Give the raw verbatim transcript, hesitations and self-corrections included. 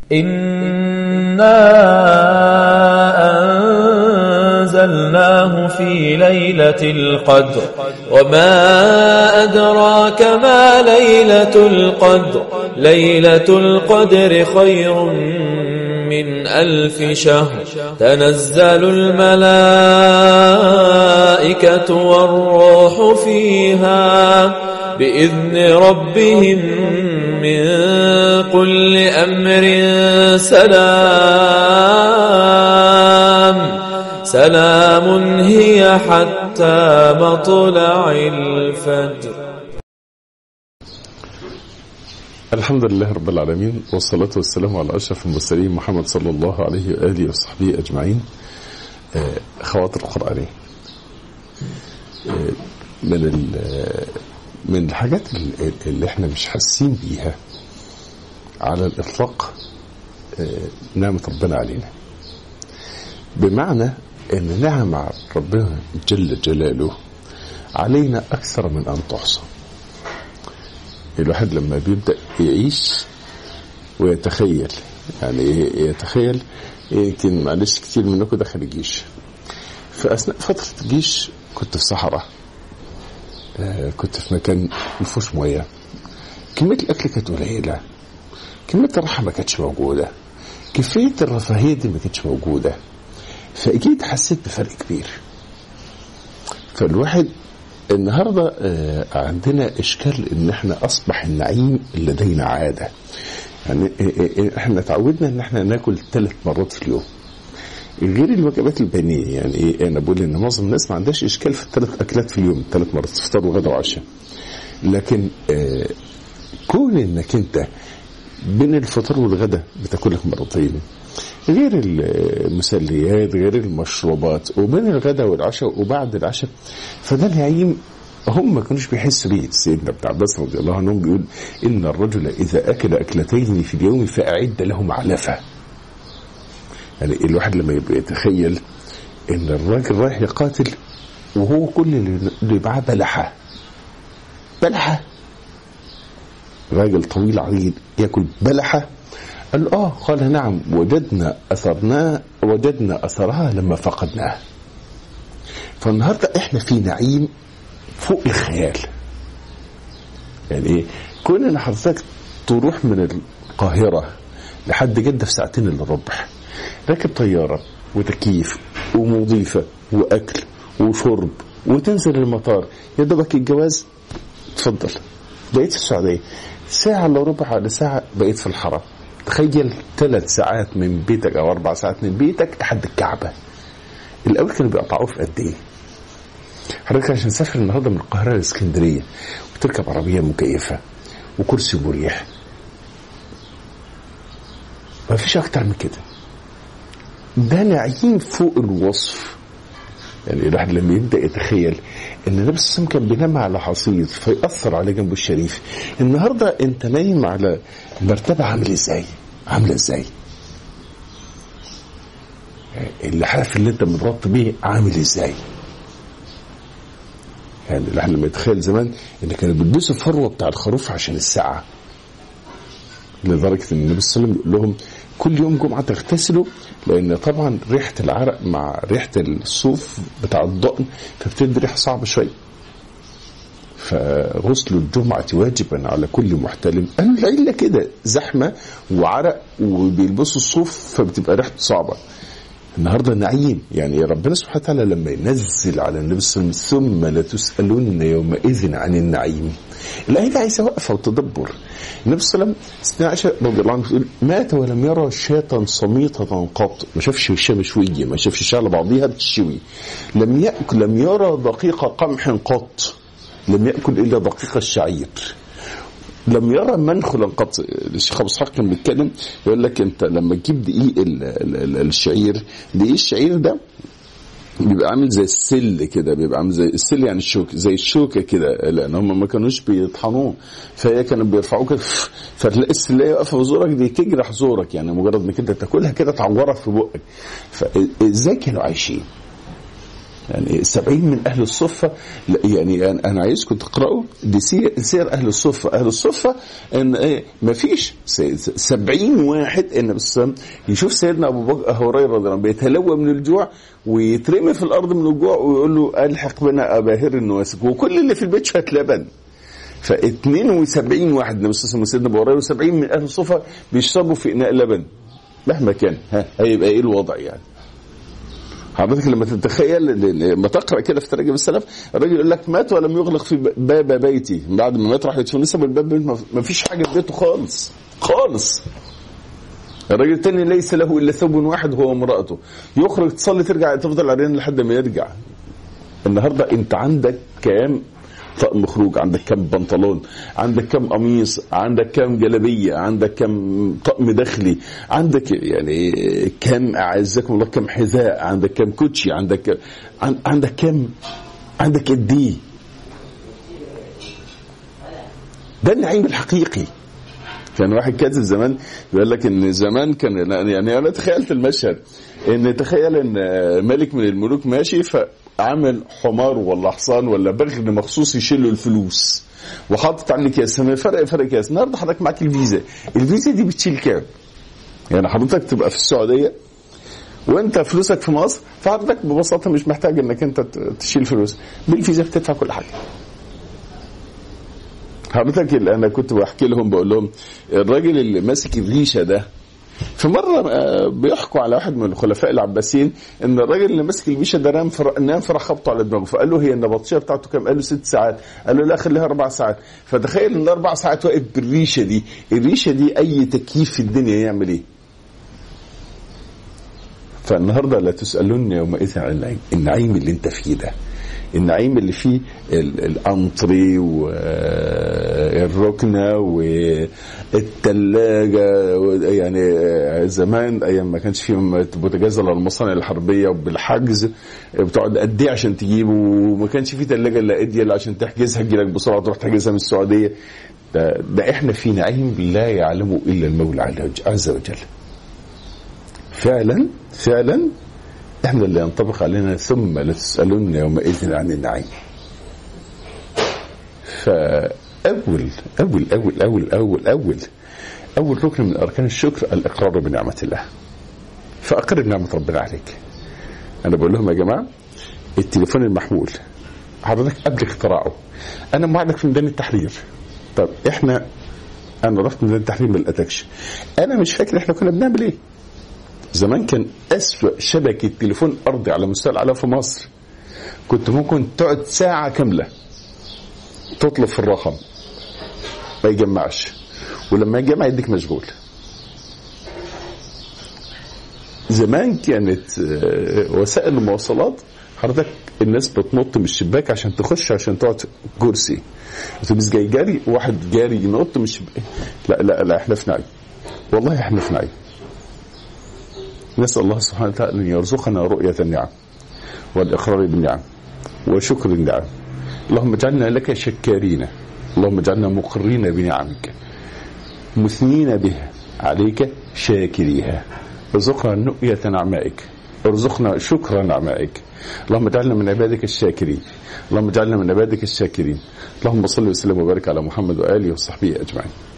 إنا أنزلناه في ليلة القدر وما أدراك ما ليلة القدر ليلة القدر خير من ألف شهر تنزل الملائكة والروح فيها بإذن ربهم من كل أمر سلام سلام هي حتى مطلع الفجر. الحمد لله رب العالمين، والصلاة والسلام على أشرف المرسلين محمد صلى الله عليه وآله وصحبه أجمعين. خواطر القرآنية من من الحاجات اللي احنا مش حاسين بيها على الإطلاق نعمة ربنا علينا، بمعنى ان نعم ربنا جل جلاله علينا أكثر من أن تحصى. الواحد لما بيبدأ يعيش ويتخيل، يعني يتخيل يمكن معلش كتير منكم دخل الجيش، فأثناء فترة الجيش كنت في صحراء، كنت في مكان مفيهوش مياه، كمية الأكل كانت قليلة، كمية الراحة ما كانتش موجودة، كفاية الرفاهية دي ما كانتش موجودة، فأكيد حسيت بفرق كبير. فالواحد النهاردة عندنا إشكال إن إحنا أصبح النعيم لدينا عادة، يعني إحنا تعودنا إن إحنا ناكل ثلاث مرات في اليوم غير الوجبات البنية. يعني إيه؟ أنا بقول إن معظم الناس ما عندهاش إشكال في الثلاث أكلات في اليوم، ثلاث مرات، فطار وغدا وعشاء. لكن كون إنك أنت بين الفطار والغدا بتاكلك مرتين غير المسليات غير المشروبات، وبين الغداء والعشاء وبعد العشاء، فده نعيم هم ما كانوش بيحسوا بيه. سيدنا ابن عباس رضي الله عنه بيقول إن الرجل إذا أكل أكلتين في اليوم فأعد له علفة. يعني الواحد لما يبقى يتخيل إن الراجل رايح يقاتل وهو كل اللي معاه بلحة بلحة راجل طويل عريض يأكل بلحة، قال آه قال نعم وجدنا أثرناه وجدنا أثرها لما فقدناه. فالنهاردة إحنا في نعيم فوق الخيال. يعني إيه؟ كون إن حضرتك تروح من القاهرة لحد جدة في ساعتين إلا ربع، راكب طيارة وتكييف ومضيفة وأكل وشرب، وتنزل المطار يا دوبك الجواز تفضل بقيت في السعودية، ساعة إلا ربع على ساعة بقيت في الحرم. تخيل ثلاث ساعات من بيتك أو أربع ساعات من بيتك لحد الكعبة. الأول كانوا بيقطعوه في قد إيه؟ حضرتك عشان تسافر النهارده من القاهرة لإسكندرية وتركب عربية مكيفة وكرسي مريح، ما فيش أكتر من كده. ده نعيم فوق الوصف. يعني الواحد لما يبدأ يتخيل ان النبي صلى الله عليه وسلم كان بينام على حصير فيأثر على جنبه الشريف، النهارده انت نايم على مرتبة عامل ازاي؟ عامله ازاي؟ اللحاف اللي انت متغطى بيه عامل ازاي؟ يعني الواحد لما يتخيل زمان ان كانوا بيلبسوا الفروه بتاع الخروف عشان الساعه، لدرجه ان النبي صلى الله عليه وسلم يقول لهم كل يوم جمعه تغتسلوا، لان طبعا ريحه العرق مع ريحه الصوف بتاع الضأن فبتدي ريحه صعبه شويه، فغسل الجمعه واجبا على كل محتلم. قالوا العله كده زحمه وعرق وبيلبسوا الصوف فبتبقى ريحته صعبه. النهارده نعيم، يعني ربنا سبحانه وتعالى لما ينزل على النبي صلى الله عليه وسلم ثم لا تسألون يومئذ عن النعيم، الآية دي عايزة وقفة وتدبر. النبي صلى الله عليه وسلم سيدنا عائشة رضي الله عنها بتقول مات ولم يرى شاة صميطة قط، ما شافش شاة مشوية، ما شافش شاة على بعضيها بتشوي، لم يأكل لم يرى دقيق قمح قط، لم يأكل إلا دقيق الشعير، لم يرى منخلا قط. الشيخ ابو اسحاق كان بيتكلم يقول لك انت لما تجيب دقيق الشعير، دقيق الشعير ده بيبقى عامل زي السل كده، بيبقى عامل زي السل يعني الشوك زي الشوكه كده، لان هم ما كانوش بيطحنوه، فهي كانوا بيرفعوه كده فتلاقي السلايه واقفه في زورك دي تجرح زورك، يعني مجرد ما كده تاكلها كده تعورك في بقك. فازاي كانوا عايشين؟ يعني سبعين من أهل الصفة. يعني أنا عايزكم تقرأوا دي سير أهل الصفة. أهل الصفة إن إيه ما فيش سبعين واحد إن بس يشوف سيدنا أبو بكر هريرة رضي الله عنه بيتلوى من الجوع ويترمي في الأرض من الجوع ويقول له ألحق بنا أبا هر النواسك، وكل اللي في البيت شات لبن. فاثنين وسبعين واحد نفس اسمه سيدنا أبو هريرة وسبعين من أهل الصفة بيشربوا في إناء لبن مهما كان. ها هيبقى إيه الوضع يعني؟ حضرتك لما تتخيل لما تقرأ كده في تراجم السلف الراجل يقول لك مات ولم يغلق في باب بيتي، بعد ما مات راح يدفن لسه بالباب ما فيش حاجة في بيته خالص خالص. الراجل التاني ليس له إلا ثوب واحد هو امرأته، يخرج تصلي ترجع تفضل عريان لحد ما يرجع. النهاردة انت عندك كام طقم خروج، عندك كم بنطلون، عندك كم قميص، عندك كم جلابيه، عندك كم طقم داخلي، عندك يعني كم اعزكم الله كم حذاء، عندك كم كوتشي، عندك عندك كم عندك قد. ده النعيم الحقيقي. كان واحد كاتب زمان بيقول لك ان زمان كان يعني انا تخيلت المشهد ان تخيل ان ملك من الملوك ماشي فعمل حمار ولا حصان ولا بغل مخصوص يشيل له الفلوس وحاطط على الكاس. فرق فرق كاس. النهارده حضرتك معاك الفيزا، الفيزا دي بتشيل كام؟ يعني حضرتك تبقى في السعوديه وانت فلوسك في مصر، فحضرتك ببساطه مش محتاج انك انت تشيل فلوس، بالفيزا بتدفع كل حاجه. حضرتك اللي انا كنت بحكي لهم بقول لهم الراجل اللي ماسك الريشه ده في مره بيحكوا على واحد من الخلفاء العباسيين ان الراجل اللي ماسك الريشه ده نام فر... نام فرح خبطه على دماغه، فقال له هي النبطشيه بتاعته كام؟ قال له ست ساعات. قال له لا خليها اربع ساعات. فتخيل ان اربع ساعات واقف بالريشه دي. الريشه دي اي تكييف في الدنيا يعمل ايه؟ فالنهارده لا تسالون يومئذ عن النعيم. النعيم اللي انت فيه ده، النعيم اللي فيه الانطري والركنه والثلاجه. يعني زمان ايام ما كانش فيه بوتاجاز على المصانع الحربيه وبالحجز بتقعد قد ايه عشان تجيبه، وما كانش فيه ثلاجه الا اديه عشان تحجزها تجيلك بسرعه تروح تحجزها من السعوديه. ده, ده احنا في نعيم لا يعلمه الا المولى عز وجل. فعلا فعلا احنا اللي ينطبق علينا ثم لتسألون يومئذ عن النعيم. فأول أول أول أول أول أول أول ركن من أركان الشكر الإقرار بنعمة الله. فأقر نعمة ربنا عليك. أنا بقول لهم يا جماعة التليفون المحمول حضرتك قبل اختراعه أنا موعدك في ميدان التحرير. طب إحنا أنا رحت ميدان التحرير ما لقيتكش. أنا مش فاكر إحنا كنا بنعمل إيه. زمان كان أسوأ شبكة تليفون أرضي على مستوى العالم في مصر. كنت ممكن تقعد ساعة كاملة تطلب في الرقم ما يجمعش، ولما يجمع يديك مشغول. زمان كانت وسائل المواصلات حضرتك الناس بتنط من الشباك عشان تخش عشان تقعد كرسي، اتوبيس جاي جاري واحد جاري ينط من الشباك. لا لا لا احنا في نعيم، والله احنا في نعيم. نسأل الله سبحانه وتعالى أن يرزقنا رؤية النعم والإقرار بالنعم وشكر النعم. اللهم اجعلنا لك شكارين، اللهم اجعلنا مقرين بنعمك مثنين بها عليك شاكريها. ارزقنا نؤية نعمائك، ارزقنا شكر نعمائك. اللهم اجعلنا من عبادك الشاكرين، اللهم اجعلنا من عبادك الشاكرين. اللهم صل وسلم وبارك على محمد وآله وصحبه أجمعين.